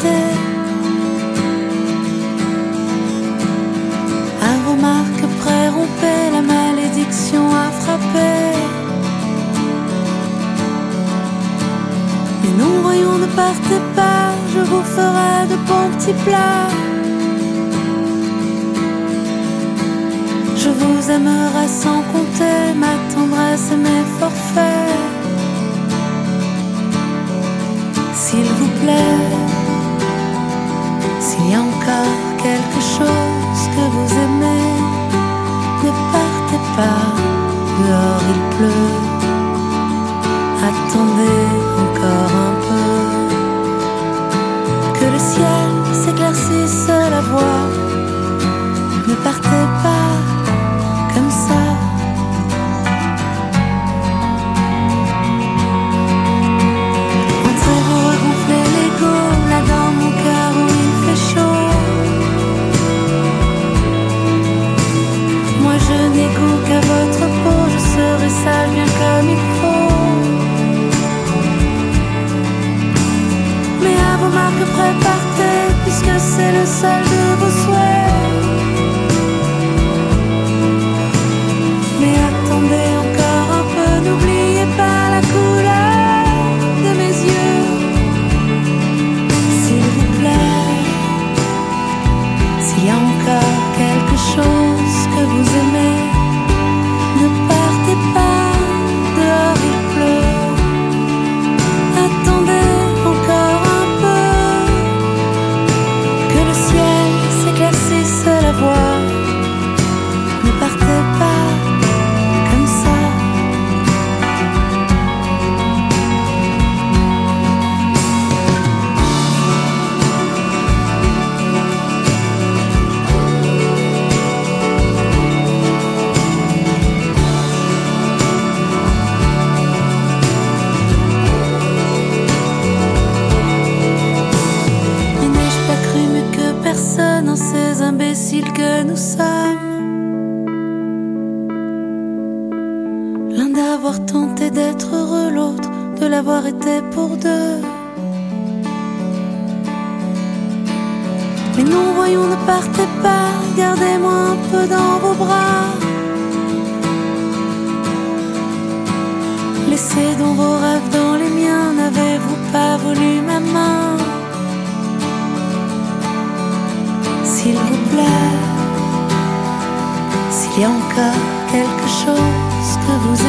partez. À vos marques près, rompez, la malédiction a frappé. Et nous voyons, ne partez pas, je vous ferai de bons petits plats. Je vous aimerai sans compter ma tendresse et mes forfaits. S'il vous plaît, s'il y a encore quelque chose que vous aimez, ne partez pas, dehors il pleut. Attendez encore un peu, que le ciel s'éclaircisse la voie. Ne partez pas comme ça. Entrez-vous à gonfler l'ego, là dans mon cœur où il fait chaud. Moi je n'ai goût qu'à votre peau, je serai sage bien comme il faut. Mais à vos marques près, partez, puisque c'est le seul de vos souhaits. Mais attendez encore un peu, n'oubliez pas la couleur de mes yeux. S'il vous plaît, s'il y a encore quelque chose que vous aimez, ne partez pas, dehors il pleut. Attendez encore un peu, que le ciel s'éclaircisse la voie. Ne partez pas comme ça. Mais n'ai-je pas cru mieux que personne en ces imbéciles que nous sommes? L'un d'avoir tenté d'être heureux, l'autre de l'avoir été pour deux. Mais nous voyons, ne partez pas, gardez-moi un peu dans vos bras. Laissez donc vos rêves dans les miens, n'avez-vous pas voulu ma main? S'il vous plaît, s'il y a encore quelque chose que vous